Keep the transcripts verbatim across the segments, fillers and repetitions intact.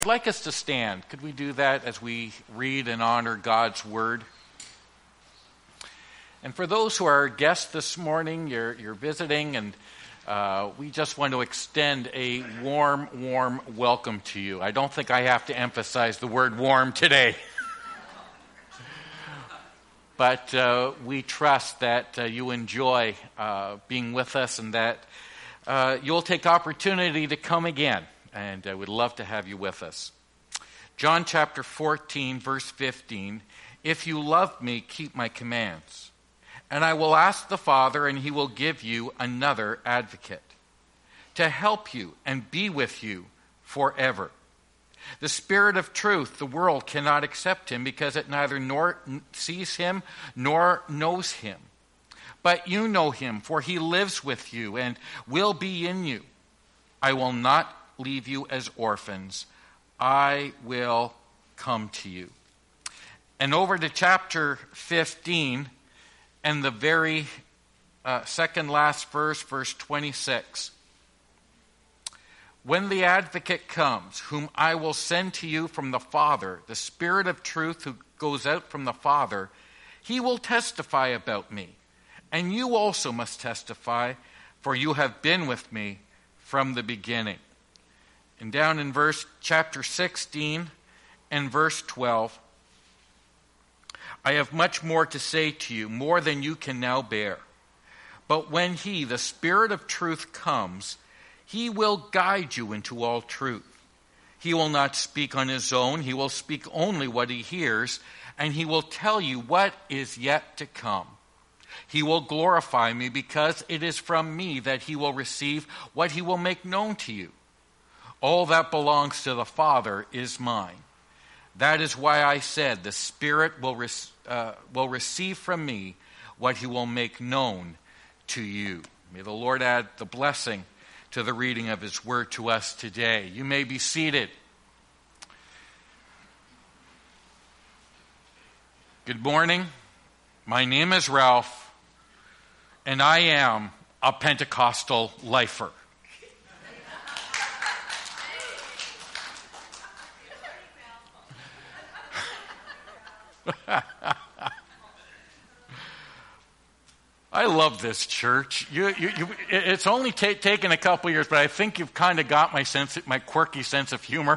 I'd like us to stand. Could we do that as we read and honor God's word? And for those who are guests this morning, you're, you're visiting, and uh, we just want to extend a warm, warm welcome to you. I don't think I have to emphasize the word warm today. But uh, we trust that uh, you enjoy uh, being with us and that uh, you'll take opportunity to come again. And I would love to have you with us. John chapter fourteen, verse fifteen. If you love me, keep my commands. And I will ask the Father, and he will give you another advocate to help you and be with you forever. The Spirit of truth, the world cannot accept him because it neither nor sees him nor knows him. But you know him, for he lives with you and will be in you. I will not leave you as orphans. I will come to you. And over to chapter fifteen, and the very uh, second last verse, verse twenty-six. When the advocate comes, whom I will send to you from the Father, the Spirit of truth who goes out from the Father, he will testify about me. And you also must testify, for you have been with me from the beginning. And down in verse chapter sixteen and verse twelve, I have much more to say to you, more than you can now bear. But when he, the Spirit of truth, comes, he will guide you into all truth. He will not speak on his own. He will speak only what he hears, and he will tell you what is yet to come. He will glorify me, because it is from me that he will receive what he will make known to you. All that belongs to the Father is mine. That is why I said the Spirit will, re- uh, will receive from me what he will make known to you. May the Lord add the blessing to the reading of his word to us today. You may be seated. Good morning. My name is Ralph, and I am a Pentecostal lifer. I love this church. You, you, you, it's only ta- taken a couple years, but I think you've kind of got my sense, my quirky sense of humor.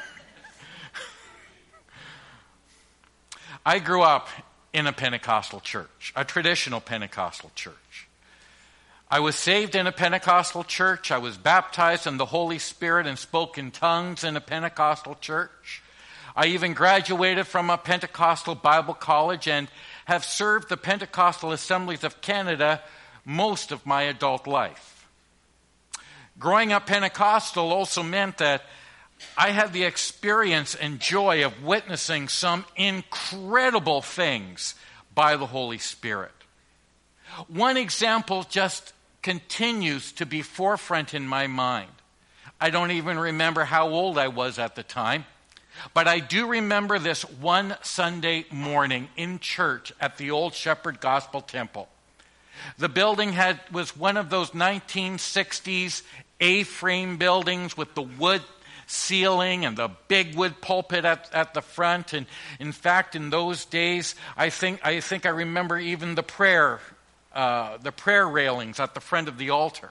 I grew up in a Pentecostal church, a traditional Pentecostal church. I was saved in a Pentecostal church. I was baptized in the Holy Spirit and spoke in tongues in a Pentecostal church. I even graduated from a Pentecostal Bible college and have served the Pentecostal Assemblies of Canada most of my adult life. Growing up Pentecostal also meant that I had the experience and joy of witnessing some incredible things by the Holy Spirit. One example just continues to be forefront in my mind. I don't even remember how old I was at the time. But I do remember this one Sunday morning in church at the Old Shepherd Gospel Temple. The building had was one of those nineteen sixties A-frame buildings with the wood ceiling and the big wood pulpit at, at the front. And in fact, in those days, I think I think I remember even the prayer, uh, the prayer railings at the front of the altar.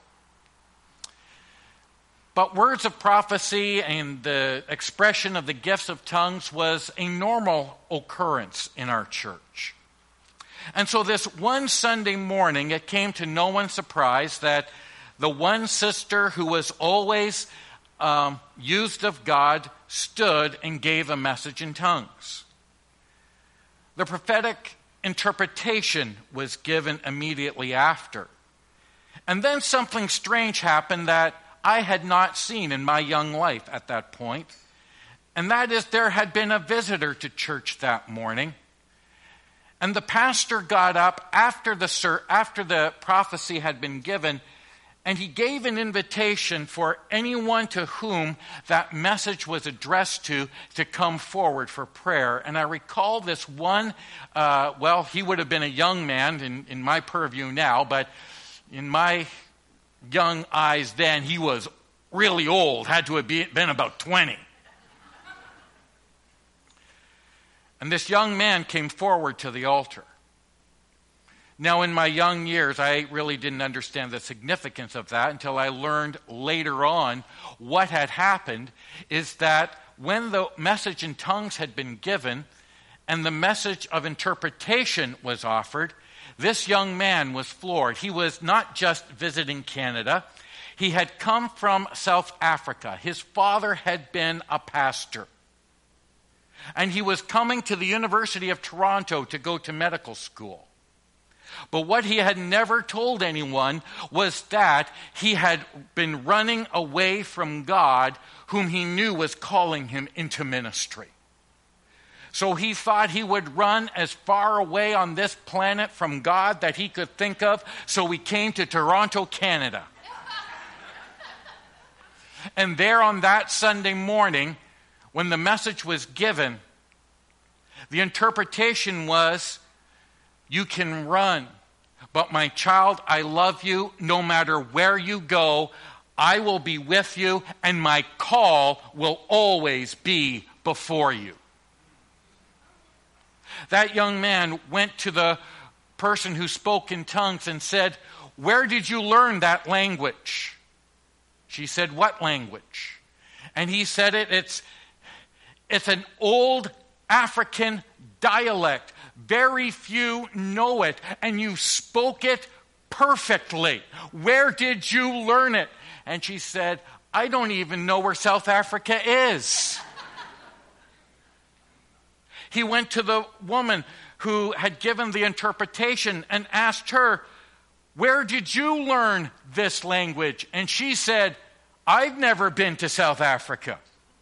But words of prophecy and the expression of the gifts of tongues was a normal occurrence in our church. And so this one Sunday morning, it came to no one's surprise that the one sister who was always um, used of God stood and gave a message in tongues. The prophetic interpretation was given immediately after. And then something strange happened that I had not seen in my young life at that point. And that is, there had been a visitor to church that morning. And the pastor got up after the, after the prophecy had been given, and he gave an invitation for anyone to whom that message was addressed to, to come forward for prayer. And I recall this one, uh, well, he would have been a young man in, in my purview now, but in my young eyes then, he was really old, had to have been about twenty. And this young man came forward to the altar. Now, in my young years, I really didn't understand the significance of that until I learned later on what had happened is that when the message in tongues had been given and the message of interpretation was offered, this young man was floored. He was not just visiting Canada. He had come from South Africa. His father had been a pastor. And he was coming to the University of Toronto to go to medical school. But what he had never told anyone was that he had been running away from God, whom he knew was calling him into ministry. So he thought he would run as far away on this planet from God that he could think of, so he came to Toronto, Canada. And there on that Sunday morning, when the message was given, the interpretation was, you can run, but my child, I love you. No matter where you go, I will be with you, and my call will always be before you. That young man went to the person who spoke in tongues and said, where did you learn that language? She said, what language? And he said it, it's, it's an old African dialect. Very few know it, and you spoke it perfectly. Where did you learn it? And she said, I don't even know where South Africa is. He went to the woman who had given the interpretation and asked her, where did you learn this language? And she said, I've never been to South Africa.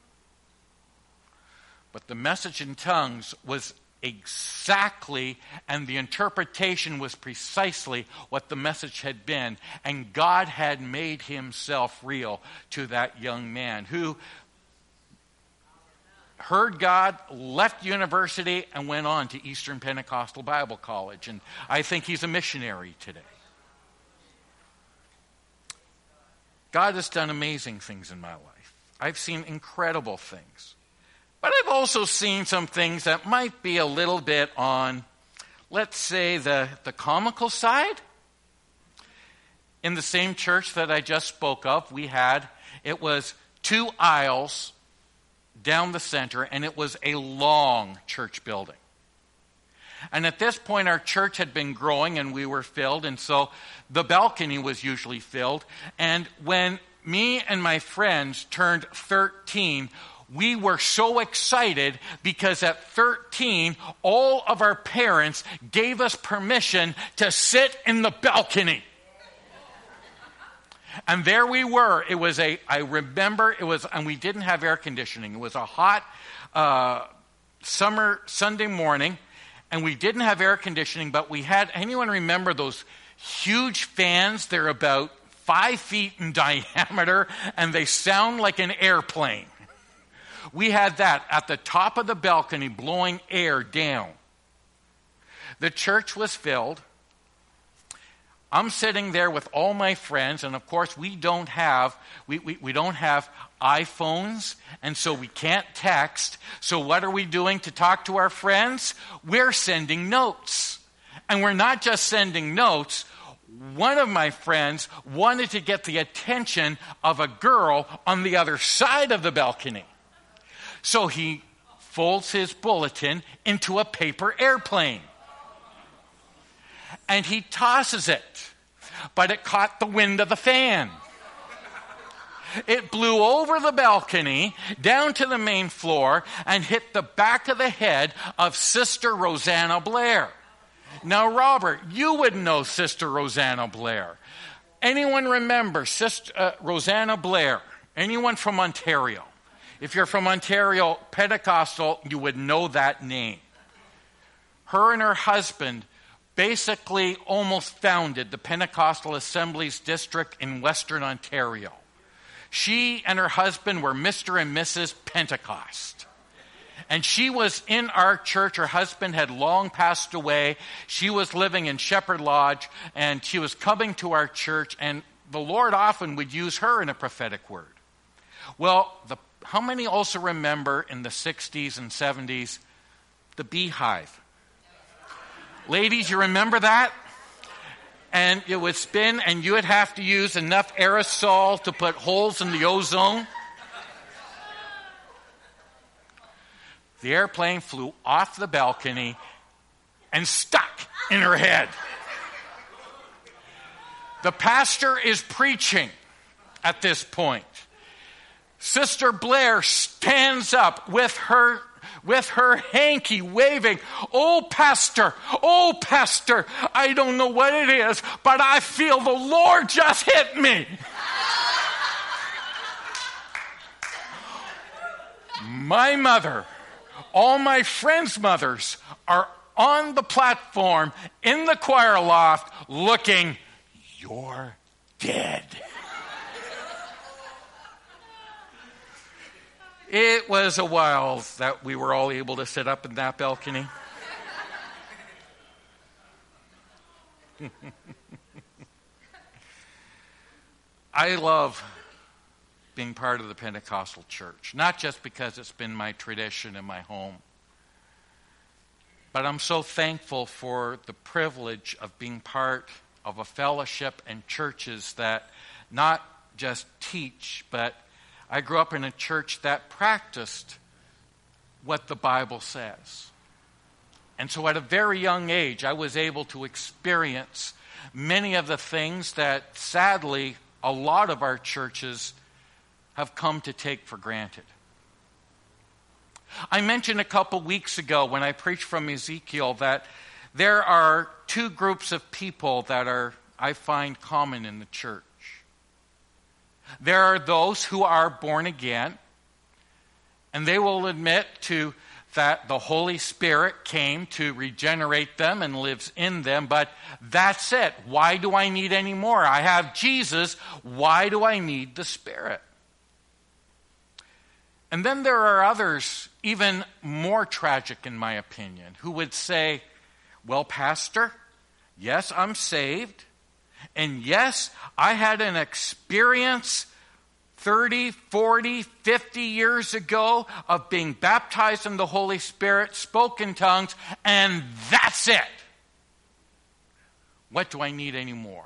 But the message in tongues was exactly, and the interpretation was precisely what the message had been. And God had made himself real to that young man who heard God, left university, and went on to Eastern Pentecostal Bible College. And I think he's a missionary today. God has done amazing things in my life. I've seen incredible things. But I've also seen some things that might be a little bit on, let's say, the, the comical side. In the same church that I just spoke of, we had, it was two aisles down the center, and it was a long church building. And at this point, our church had been growing, and we were filled, and so the balcony was usually filled. And when me and my friends turned thirteen, we were so excited because at thirteen, all of our parents gave us permission to sit in the balcony. And there we were. It was a, I remember it was, and we didn't have air conditioning. It was a hot uh, summer Sunday morning, and we didn't have air conditioning, but we had, anyone remember those huge fans? They're about five feet in diameter, and they sound like an airplane. We had that at the top of the balcony blowing air down. The church was filled. I'm sitting there with all my friends, and of course we don't have we, we, we don't have iPhones, and so we can't text. So what are we doing to talk to our friends? We're sending notes. And we're not just sending notes. One of my friends wanted to get the attention of a girl on the other side of the balcony. So he folds his bulletin into a paper airplane. And he tosses it. But it caught the wind of the fan. It blew over the balcony, down to the main floor, and hit the back of the head of Sister Rosanna Blair. Now, Robert, you would know Sister Rosanna Blair. Anyone remember Sister uh, Rosanna Blair? Anyone from Ontario? If you're from Ontario Pentecostal, you would know that name. Her and her husband basically almost founded the Pentecostal Assemblies District in Western Ontario. She and her husband were Mister and Missus Pentecost. And she was in our church. Her husband had long passed away. She was living in Shepherd Lodge, and she was coming to our church, and the Lord often would use her in a prophetic word. Well, the, how many also remember in the sixties and seventies the beehive. Ladies, you remember that? And it would spin, and you would have to use enough aerosol to put holes in the ozone. The airplane flew off the balcony and stuck in her head. The pastor is preaching at this point. Sister Blair stands up with her with her hanky waving. Oh, pastor, oh, pastor, I don't know what it is, but I feel the Lord just hit me. My mother, all my friends' mothers are on the platform in the choir loft looking, you're dead. It was a while that we were all able to sit up in that balcony. I love being part of the Pentecostal church, not just because it's been my tradition in my home, but I'm so thankful for the privilege of being part of a fellowship and churches that not just teach, but I grew up in a church that practiced what the Bible says. And so at a very young age, I was able to experience many of the things that, sadly, a lot of our churches have come to take for granted. I mentioned a couple weeks ago when I preached from Ezekiel that there are two groups of people that are, I find, common in the church. There are those who are born again, and they will admit to that the Holy Spirit came to regenerate them and lives in them, but that's it. Why do I need any more? I have Jesus. Why do I need the Spirit? And then there are others, even more tragic in my opinion, who would say, well, Pastor, yes, I'm saved. And yes, I had an experience thirty, forty, fifty years ago of being baptized in the Holy Spirit, spoke in tongues, and that's it. What do I need anymore?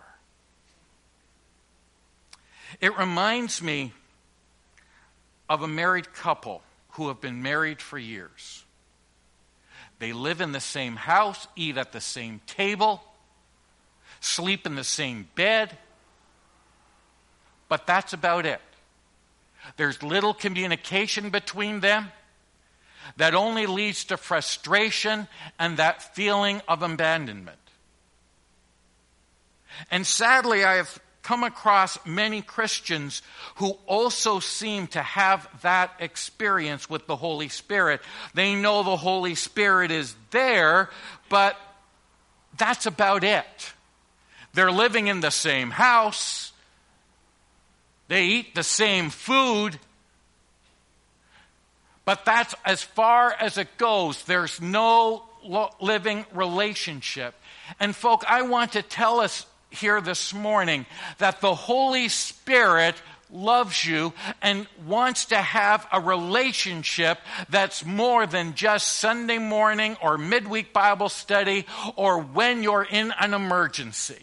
It reminds me of a married couple who have been married for years. They live in the same house, eat at the same table, sleep in the same bed, but that's about it. There's little communication between them that only leads to frustration and that feeling of abandonment. And sadly, I have come across many Christians who also seem to have that experience with the Holy Spirit. They know the Holy Spirit is there, but that's about it. They're living in the same house. They eat the same food. But that's as far as it goes. There's no lo- living relationship. And folk, I want to tell us here this morning that the Holy Spirit loves you and wants to have a relationship that's more than just Sunday morning or midweek Bible study or when you're in an emergency.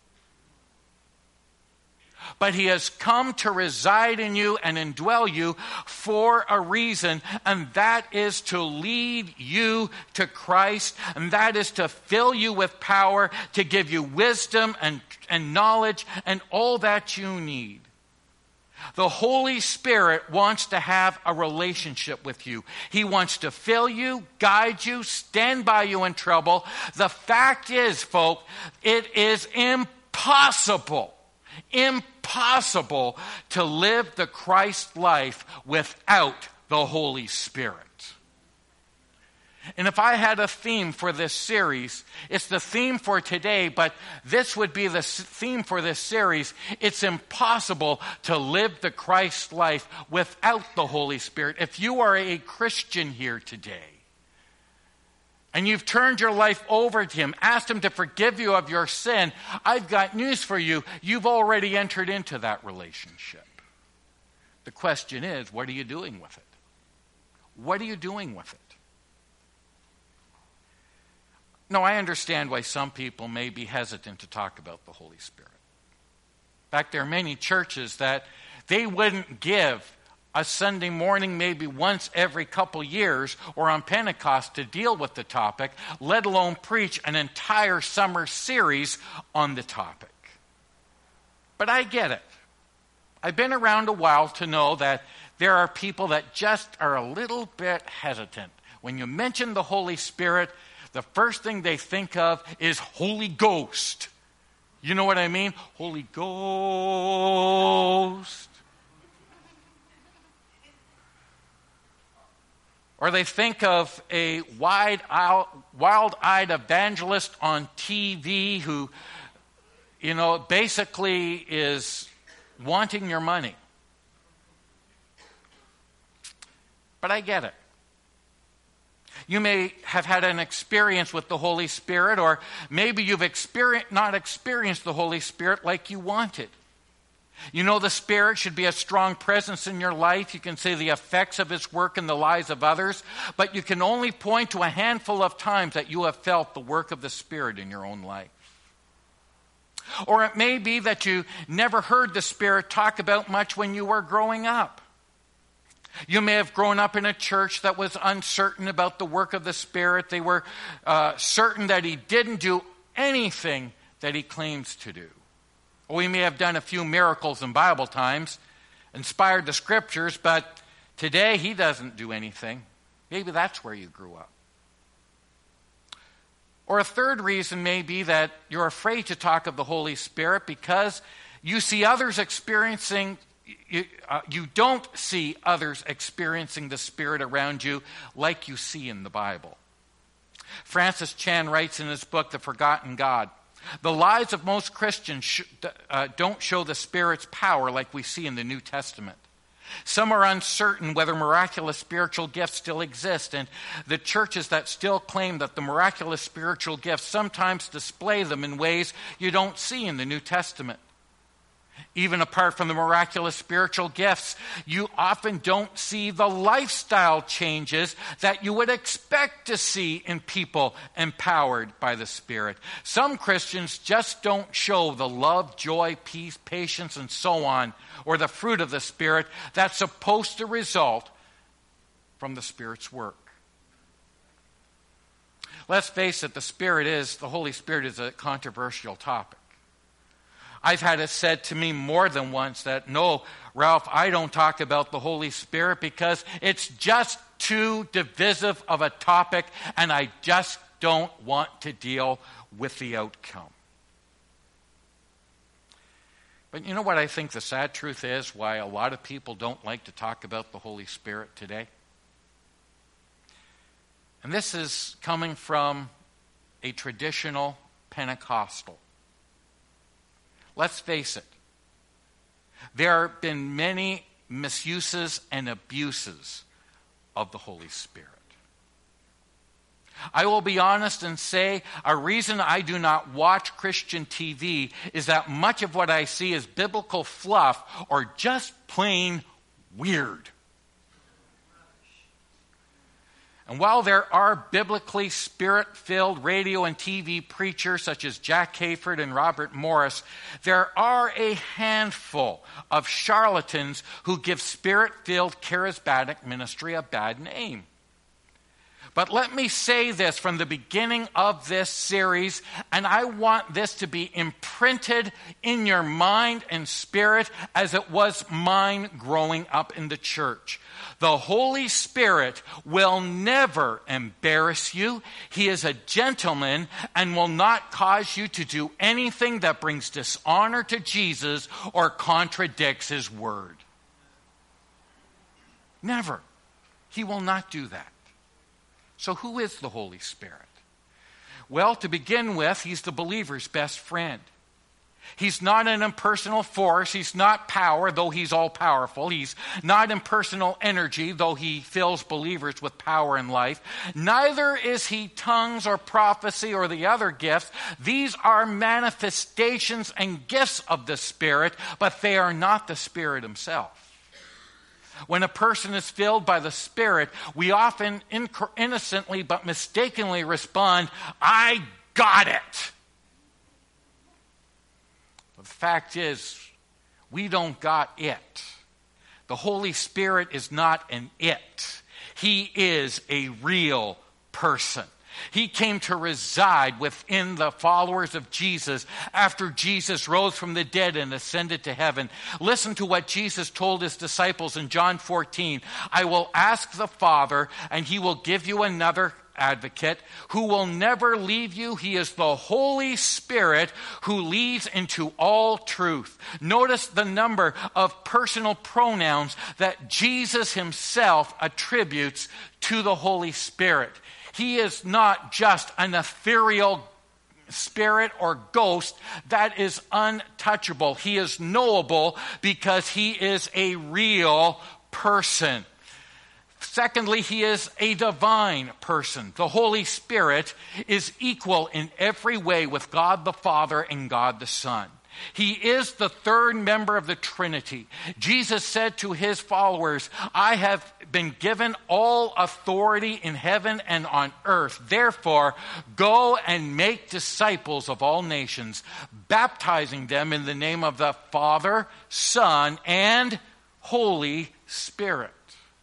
But He has come to reside in you and indwell you for a reason, and that is to lead you to Christ, and that is to fill you with power, to give you wisdom and, and knowledge and all that you need. The Holy Spirit wants to have a relationship with you. He wants to fill you, guide you, stand by you in trouble. The fact is, folk, it is impossible Impossible to live the Christ life without the Holy Spirit. And if I had a theme for this series, it's the theme for today, but this would be the theme for this series. It's impossible to live the Christ life without the Holy Spirit. If you are a Christian here today, and you've turned your life over to Him, asked Him to forgive you of your sin, I've got news for you. You've already entered into that relationship. The question is, what are you doing with it? What are you doing with it? No, I understand why some people may be hesitant to talk about the Holy Spirit. In fact, there are many churches that they wouldn't give a Sunday morning maybe once every couple years or on Pentecost to deal with the topic, let alone preach an entire summer series on the topic. But I get it. I've been around a while to know that there are people that just are a little bit hesitant. When you mention the Holy Spirit, the first thing they think of is Holy Ghost. You know what I mean? Holy Ghost. Or they think of a wide-eyed, wild-eyed evangelist on T V who, you know, basically is wanting your money. But I get it. You may have had an experience with the Holy Spirit, or maybe you've experience, not experienced the Holy Spirit like you wanted. You know the Spirit should be a strong presence in your life. You can see the effects of His work in the lives of others, but you can only point to a handful of times that you have felt the work of the Spirit in your own life. Or it may be that you never heard the Spirit talk about much when you were growing up. You may have grown up in a church that was uncertain about the work of the Spirit. They were uh, certain that He didn't do anything that He claims to do. Or He may have done a few miracles in Bible times, inspired the Scriptures, but today He doesn't do anything. Maybe that's where you grew up. Or a third reason may be that you're afraid to talk of the Holy Spirit because you see others experiencing You, uh, you don't see others experiencing the Spirit around you like you see in the Bible. Francis Chan writes in his book, The Forgotten God, the lives of most Christians sh- uh, don't show the Spirit's power like we see in the New Testament. Some are uncertain whether miraculous spiritual gifts still exist, and the churches that still claim that the miraculous spiritual gifts sometimes display them in ways you don't see in the New Testament. Even apart from the miraculous spiritual gifts, you often don't see the lifestyle changes that you would expect to see in people empowered by the Spirit. Some Christians just don't show the love, joy, peace, patience, and so on, or the fruit of the Spirit that's supposed to result from the Spirit's work. Let's face it, the Spirit is, the Holy Spirit is a controversial topic. I've had it said to me more than once that, no, Ralph, I don't talk about the Holy Spirit because it's just too divisive of a topic and I just don't want to deal with the outcome. But you know what I think the sad truth is why a lot of people don't like to talk about the Holy Spirit today? And this is coming from a traditional Pentecostal. Let's face it, there have been many misuses and abuses of the Holy Spirit. I will be honest and say a reason I do not watch Christian T V is that much of what I see is biblical fluff or just plain weird. And while there are biblically Spirit-filled radio and T V preachers such as Jack Hayford and Robert Morris, there are a handful of charlatans who give Spirit-filled charismatic ministry a bad name. But let me say this from the beginning of this series, and I want this to be imprinted in your mind and spirit as it was mine growing up in the church. The Holy Spirit will never embarrass you. He is a gentleman and will not cause you to do anything that brings dishonor to Jesus or contradicts His word. Never. He will not do that. So who is the Holy Spirit? Well, to begin with, He's the believer's best friend. He's not an impersonal force. He's not power, though He's all-powerful. He's not impersonal energy, though He fills believers with power and life. Neither is He tongues or prophecy or the other gifts. These are manifestations and gifts of the Spirit, but they are not the Spirit Himself. When a person is filled by the Spirit, we often inc- innocently but mistakenly respond, I got it. But the fact is, we don't got it. The Holy Spirit is not an it. He is a real person. He came to reside within the followers of Jesus after Jesus rose from the dead and ascended to heaven. Listen to what Jesus told his disciples in John fourteen. I will ask the Father, and he will give you another advocate who will never leave you. He is the Holy Spirit who leads into all truth. Notice the number of personal pronouns that Jesus himself attributes to the Holy Spirit. He is not just an ethereal spirit or ghost that is untouchable. He is knowable because he is a real person. Secondly, he is a divine person. The Holy Spirit is equal in every way with God the Father and God the Son. He is the third member of the Trinity. Jesus said to his followers, I have been given all authority in heaven and on earth. Therefore, go and make disciples of all nations, baptizing them in the name of the Father, Son, and Holy Spirit.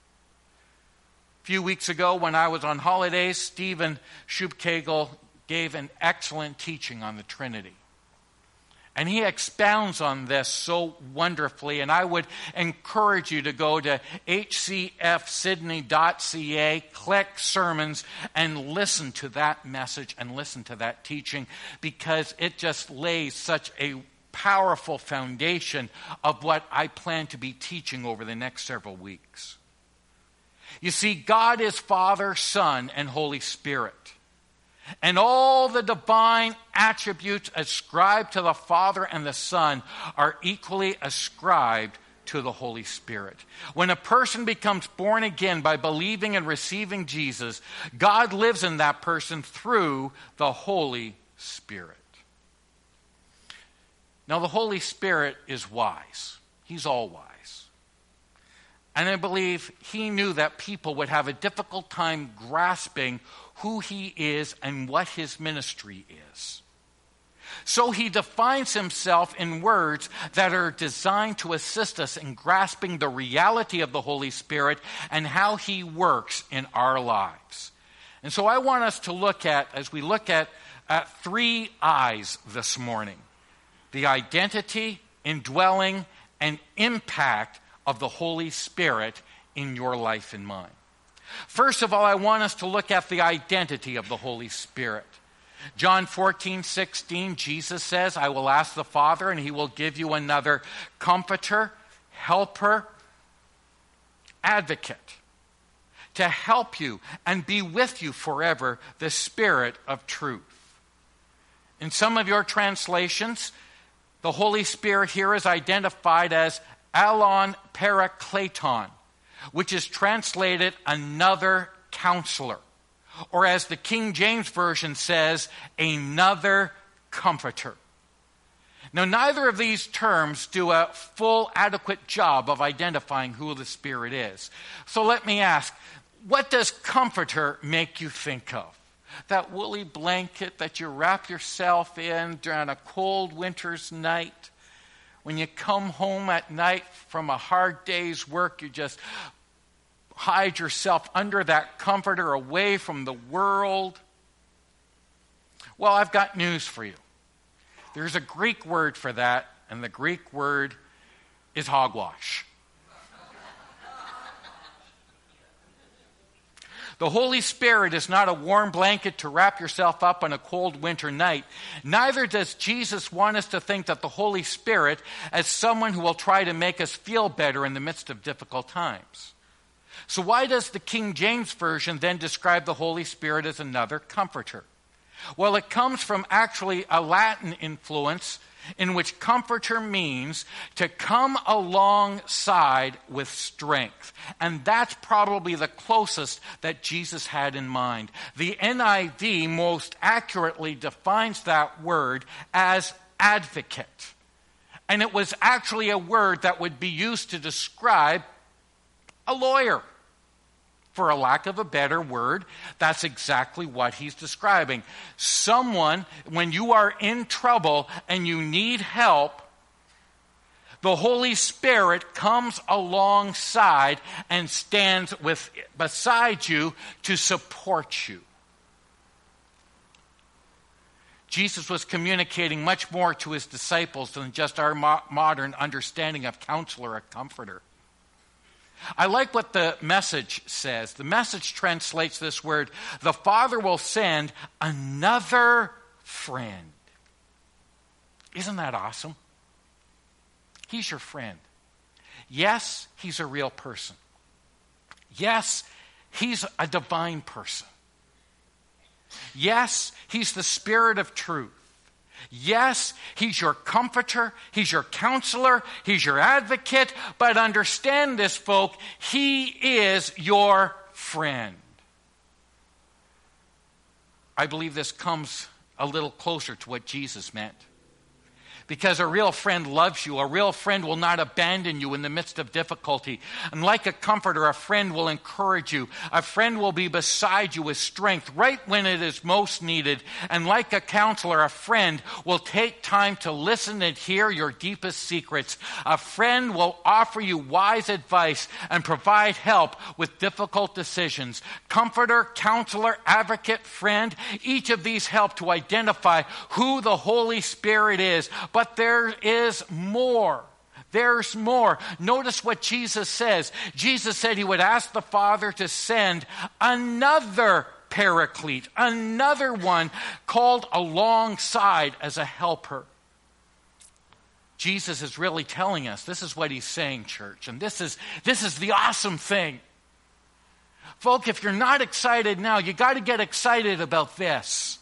A few weeks ago when I was on holidays, Stephen Schubkagel gave an excellent teaching on the Trinity. And he expounds on this so wonderfully. And I would encourage you to go to h c f sydney dot c a, click sermons, and listen to that message and listen to that teaching, because it just lays such a powerful foundation of what I plan to be teaching over the next several weeks. You see, God is Father, Son, and Holy Spirit. And all the divine attributes ascribed to the Father and the Son are equally ascribed to the Holy Spirit. When a person becomes born again by believing and receiving Jesus, God lives in that person through the Holy Spirit. Now, the Holy Spirit is wise. He's all wise. And I believe he knew that people would have a difficult time grasping who he is and what his ministry is. So he defines himself in words that are designed to assist us in grasping the reality of the Holy Spirit and how he works in our lives. And so I want us to look at, as we look at, at three I's this morning: the identity, indwelling, and impact of the Holy Spirit in your life and mine. First of all, I want us to look at the identity of the Holy Spirit. John fourteen sixteen, Jesus says, I will ask the Father, and he will give you another comforter, helper, advocate, to help you and be with you forever, the Spirit of truth. In some of your translations, the Holy Spirit here is identified as Alon Parakleton, which is translated another counselor, or as the King James Version says, another comforter. Now, neither of these terms do a full, adequate job of identifying who the Spirit is. So let me ask, what does comforter make you think of? That woolly blanket that you wrap yourself in during a cold winter's night? When you come home at night from a hard day's work, you just hide yourself under that comforter away from the world. Well, I've got news for you. There's a Greek word for that, and the Greek word is hogwash. The Holy Spirit is not a warm blanket to wrap yourself up on a cold winter night. Neither does Jesus want us to think that the Holy Spirit as someone who will try to make us feel better in the midst of difficult times. So why does the King James Version then describe the Holy Spirit as another comforter? Well, it comes from actually a Latin influence in which comforter means to come alongside with strength. And that's probably the closest that Jesus had in mind. The N I V most accurately defines that word as advocate. And it was actually a word that would be used to describe A lawyer. For a lack of a better word, that's exactly what he's describing. Someone, when you are in trouble and you need help, the Holy Spirit comes alongside and stands with beside you to support you. Jesus was communicating much more to his disciples than just our mo- modern understanding of counselor or comforter. I like what the Message says. The Message translates this word, the Father will send another friend. Isn't that awesome? He's your friend. Yes, he's a real person. Yes, he's a divine person. Yes, he's the Spirit of truth. Yes, he's your comforter, he's your counselor, he's your advocate, but understand this, folk, he is your friend. I believe this comes a little closer to what Jesus meant. Because a real friend loves you. A real friend will not abandon you in the midst of difficulty. And like a comforter, a friend will encourage you. A friend will be beside you with strength right when it is most needed. And like a counselor, a friend will take time to listen and hear your deepest secrets. A friend will offer you wise advice and provide help with difficult decisions. Comforter, counselor, advocate, friend, each of these help to identify who the Holy Spirit is. But there is more. There's more. Notice what Jesus says. Jesus said he would ask the Father to send another paraclete, another one called alongside as a helper. Jesus is really telling us, this is what he's saying, church, and this is, this is the awesome thing. Folk, if you're not excited now, you got to get excited about this.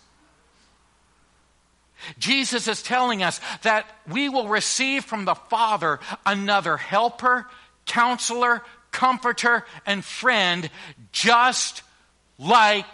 Jesus is telling us that we will receive from the Father another helper, counselor, comforter, and friend, just like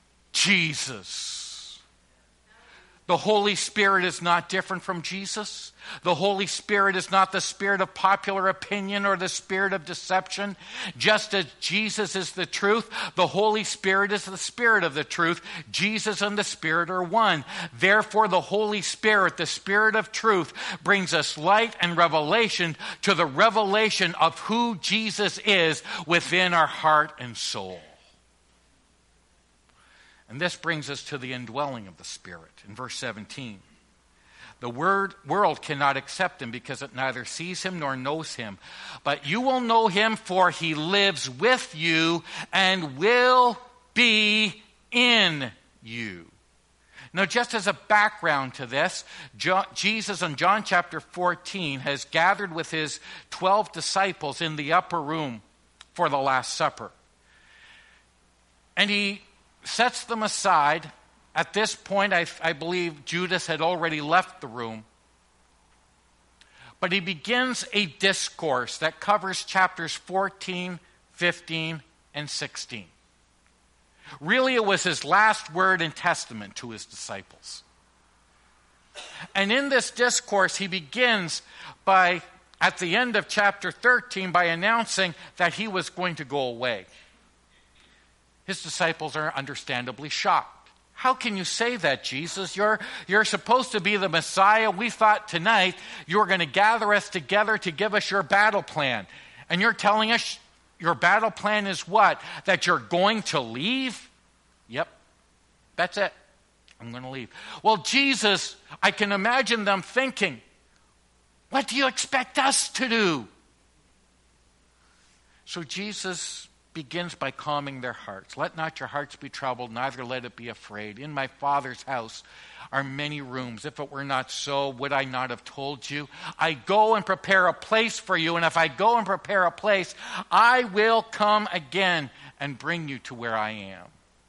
Jesus. The Holy Spirit is not different from Jesus. The Holy Spirit is not the spirit of popular opinion or the spirit of deception. Just as Jesus is the truth, the Holy Spirit is the spirit of the truth. Jesus and the Spirit are one. Therefore, the Holy Spirit, the Spirit of truth, brings us light and revelation to the revelation of who Jesus is within our heart and soul. And this brings us to the indwelling of the Spirit in verse seventeen. The word, world cannot accept him because it neither sees him nor knows him. But you will know him, for he lives with you and will be in you. Now, just as a background to this, John, Jesus in John chapter fourteen has gathered with his twelve disciples in the upper room for the Last Supper. And he sets them aside. At this point, I, I believe Judas had already left the room. But he begins a discourse that covers chapters fourteen, fifteen, and sixteen. Really, it was his last word and testament to his disciples. And in this discourse, he begins by, at the end of chapter thirteen, by announcing that he was going to go away. His disciples are understandably shocked. How can you say that, Jesus? You're, you're supposed to be the Messiah. We thought tonight you were going to gather us together to give us your battle plan. And you're telling us your battle plan is what? That you're going to leave? Yep, that's it. I'm going to leave. Well, Jesus, I can imagine them thinking, what do you expect us to do? So Jesus begins by calming their hearts. Let not your hearts be troubled, neither let it be afraid. In my Father's house are many rooms. If it were not so, would I not have told you? I go and prepare a place for you, and if I go and prepare a place, I will come again and bring you to where I am.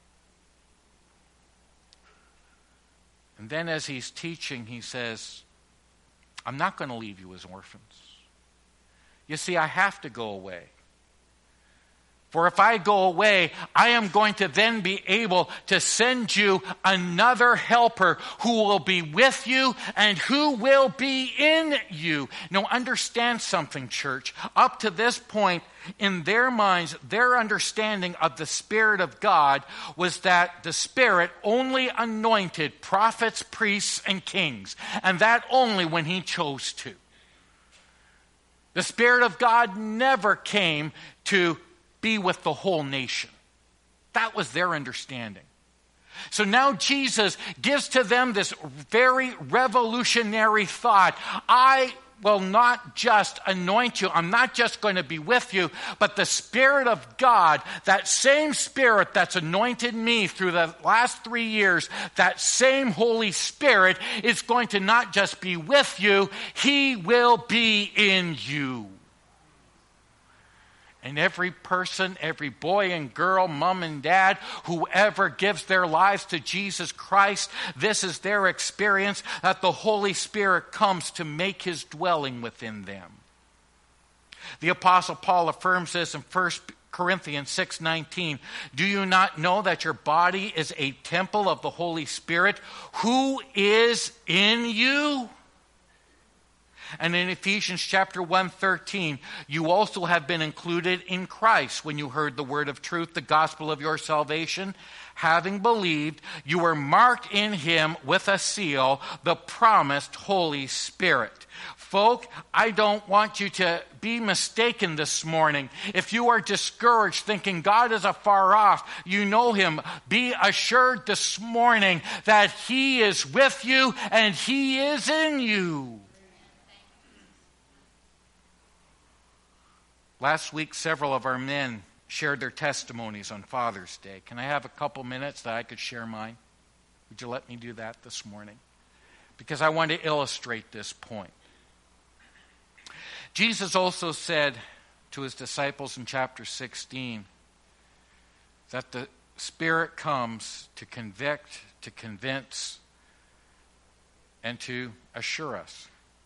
And then as he's teaching, he says, I'm not going to leave you as orphans. You see, I have to go away. For if I go away, I am going to then be able to send you another helper who will be with you and who will be in you. Now understand something, church. Up to this point, in their minds, their understanding of the Spirit of God was that the Spirit only anointed prophets, priests, and kings. And that only when He chose to. The Spirit of God never came to be with the whole nation. That was their understanding. So now Jesus gives to them this very revolutionary thought. I will not just anoint you. I'm not just going to be with you, but the Spirit of God, that same Spirit that's anointed me through the last three years, that same Holy Spirit is going to not just be with you, He will be in you. And every person, every boy and girl, mom and dad, whoever gives their lives to Jesus Christ, this is their experience, that the Holy Spirit comes to make His dwelling within them. The Apostle Paul affirms this in First Corinthians six nineteen. Do you not know that your body is a temple of the Holy Spirit who is in you? And in Ephesians chapter one thirteen, you also have been included in Christ when you heard the word of truth, the gospel of your salvation. Having believed, you were marked in Him with a seal, the promised Holy Spirit. Folk, I don't want you to be mistaken this morning. If you are discouraged thinking God is afar off, you know Him. Be assured this morning that He is with you and He is in you. Last week, several of our men shared their testimonies on Father's Day. Can I have a couple minutes that I could share mine? Would you let me do that this morning? Because I want to illustrate this point. Jesus also said to His disciples in chapter sixteen that the Spirit comes to convict, to convince, and to assure us.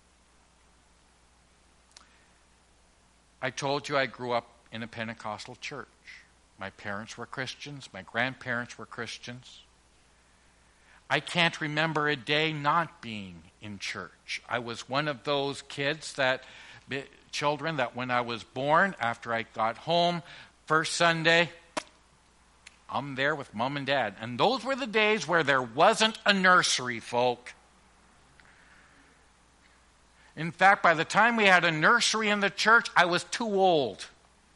I told you I grew up in a Pentecostal church. My parents were Christians. My grandparents were Christians. I can't remember a day not being in church. I was one of those kids that, children that when I was born, after I got home, first Sunday, I'm there with mom and dad. And those were the days where there wasn't a nursery, folk. In fact, by the time we had a nursery in the church, I was too old.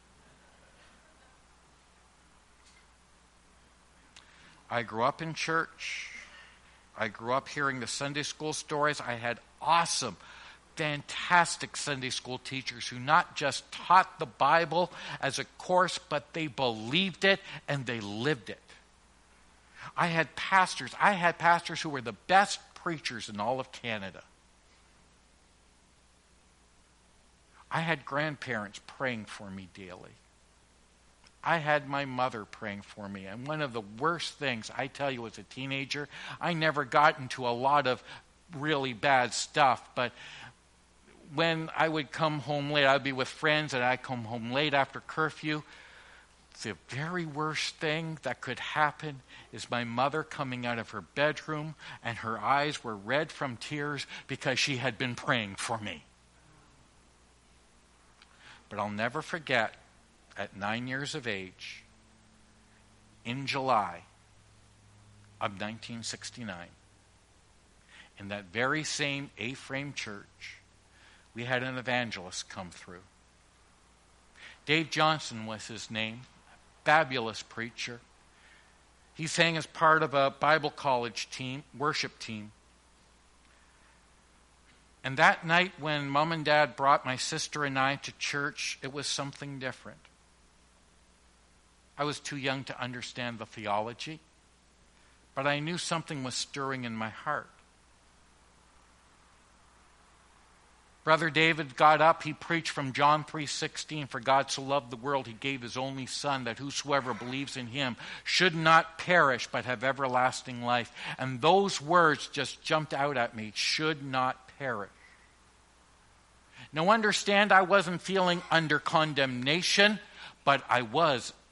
I grew up in church. I grew up hearing the Sunday school stories. I had awesome, fantastic Sunday school teachers who not just taught the Bible as a course, but they believed it and they lived it. I had pastors. I had pastors who were the best preachers in all of Canada. I had grandparents praying for me daily. I had my mother praying for me. And one of the worst things, I tell you, as a teenager, I never got into a lot of really bad stuff. But when I would come home late, I'd be with friends and I'd come home late after curfew. The very worst thing that could happen is my mother coming out of her bedroom and her eyes were red from tears because she had been praying for me. But I'll never forget, at nine years of age, in July of nineteen sixty-nine, in that very same A-frame church, we had an evangelist come through. Dave Johnson was his name, fabulous preacher. He sang as part of a Bible college team, worship team. And that night when Mom and Dad brought my sister and I to church, it was something different. I was too young to understand the theology, but I knew something was stirring in my heart. Brother David got up, he preached from John three sixteen, for God so loved the world, he gave his only Son, that whosoever believes in him should not perish, but have everlasting life. And those words just jumped out at me, should not perish. Now understand, I wasn't feeling under condemnation, but I was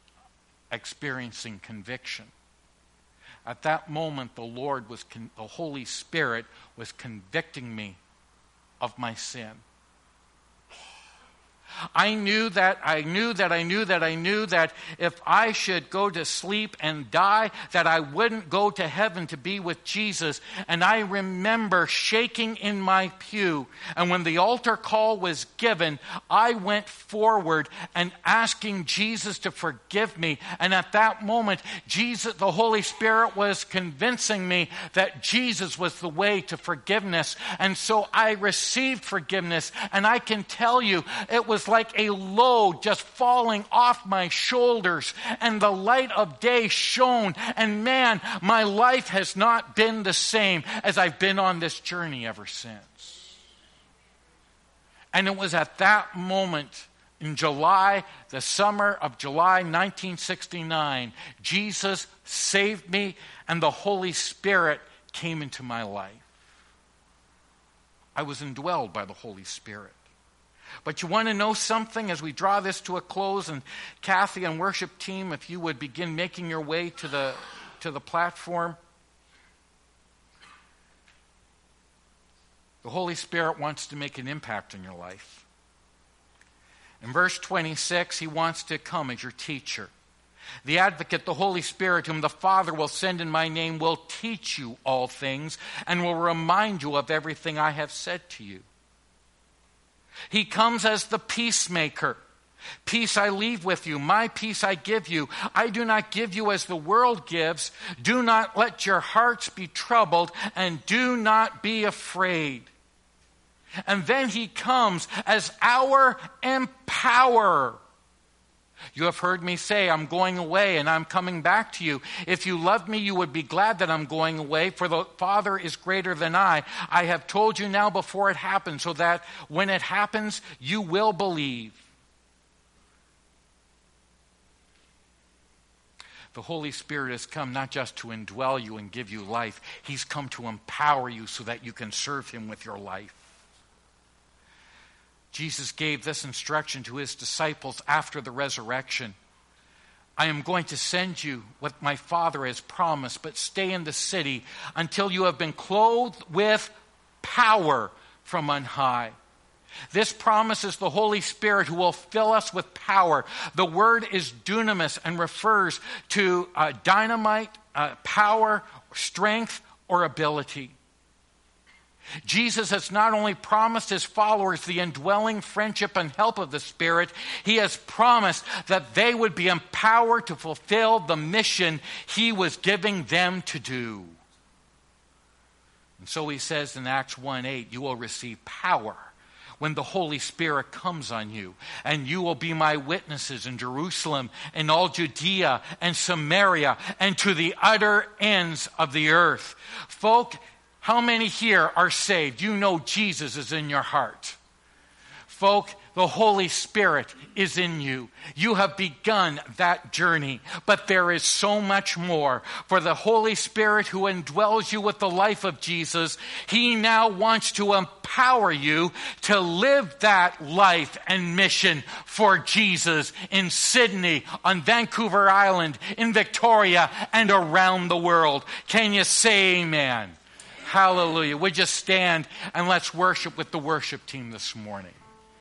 experiencing conviction. At that moment, the Lord was, con- the Holy Spirit was convicting me of my sin. I knew that, I knew that, I knew that, I knew that if I should go to sleep and die, that I wouldn't go to heaven to be with Jesus. And I remember shaking in my pew. And when the altar call was given, I went forward and asking Jesus to forgive me. And at that moment, Jesus, the Holy Spirit was convincing me that Jesus was the way to forgiveness. And so I received forgiveness. And I can tell you, it was like a load just falling off my shoulders, and the light of day shone, and man, my life has not been the same as I've been on this journey ever since. And it was at that moment in July, the summer of July nineteen sixty-nine, Jesus saved me and the Holy Spirit came into my life. I was indwelled by the Holy Spirit. But you want to know something as we draw this to a close, and Kathy and worship team, if you would begin making your way to the to the platform. The Holy Spirit wants to make an impact in your life. In verse twenty-six, he wants to come as your teacher. The advocate, the Holy Spirit, whom the Father will send in my name, will teach you all things and will remind you of everything I have said to you. He comes as the peacemaker. Peace I leave with you, my peace I give you. I do not give you as the world gives. Do not let your hearts be troubled, and do not be afraid. And then he comes as our empowerer. You have heard me say, I'm going away and I'm coming back to you. If you loved me, you would be glad that I'm going away, for the Father is greater than I. I have told you now before it happens, so that when it happens, you will believe. The Holy Spirit has come not just to indwell you and give you life. He's come to empower you so that you can serve him with your life. Jesus gave this instruction to his disciples after the resurrection. I am going to send you what my Father has promised, but stay in the city until you have been clothed with power from on high. This promises the Holy Spirit who will fill us with power. The word is dunamis and refers to uh, dynamite, uh, power, strength, or ability. Jesus has not only promised his followers the indwelling friendship and help of the Spirit, he has promised that they would be empowered to fulfill the mission he was giving them to do. And so he says in Acts one eight, you will receive power when the Holy Spirit comes on you, and you will be my witnesses in Jerusalem and all Judea and Samaria and to the utter ends of the earth. Folk, how many here are saved? You know Jesus is in your heart. Folk, the Holy Spirit is in you. You have begun that journey, but there is so much more. For the Holy Spirit who indwells you with the life of Jesus, he now wants to empower you to live that life and mission for Jesus in Sydney, on Vancouver Island, in Victoria, and around the world. Can you say amen? Hallelujah. Would you stand and let's worship with the worship team this morning.